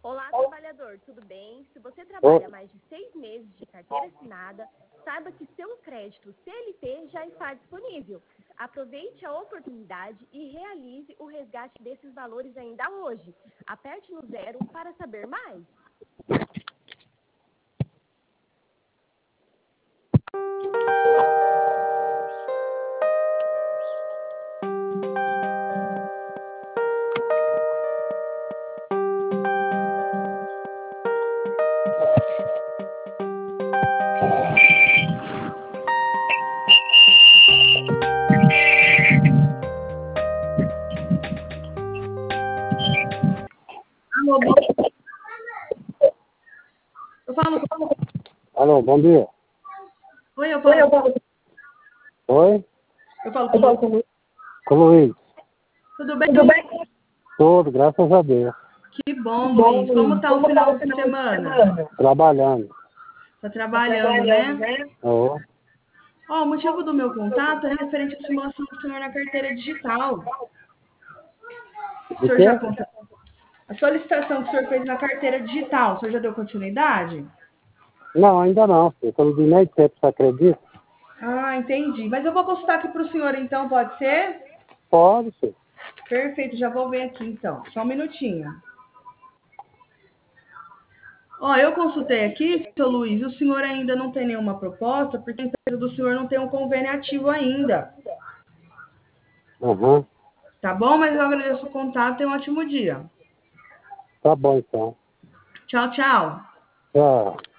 Olá, trabalhador, tudo bem? Se você trabalha mais de 6 meses de carteira assinada, saiba que seu crédito CLT já está disponível. Aproveite a oportunidade e realize o resgate desses valores ainda hoje. Aperte no 0 para saber mais. Alô, bom... Eu falo com... Alô, bom dia. Oi, eu falo... Oi? Eu falo com... Com o Luiz. Tudo bem? Tudo bem? Tudo, graças a Deus. Que bom, Luiz. Como tá o final de semana? Trabalhando. Tá trabalhando, né? Ô, Ó, o motivo do meu contato é referente à simulação do senhor na carteira digital. O de senhor quê? já conta... A solicitação que o senhor fez na carteira digital, o senhor já deu continuidade? Não, ainda não, filho. Eu não vi nem tempo, você acredita? Ah, entendi. Mas eu vou consultar aqui para o senhor, então, pode ser? Pode, filho. Perfeito, já vou ver aqui, então. Só um minutinho. Ó, eu consultei aqui, seu Luiz, e o senhor ainda não tem nenhuma proposta, porque a empresa do senhor não tem um convênio ativo ainda. Aham. Tá bom? Mas eu agradeço o contato e um ótimo dia. Tá bom, então. Tchau, tchau. Tchau.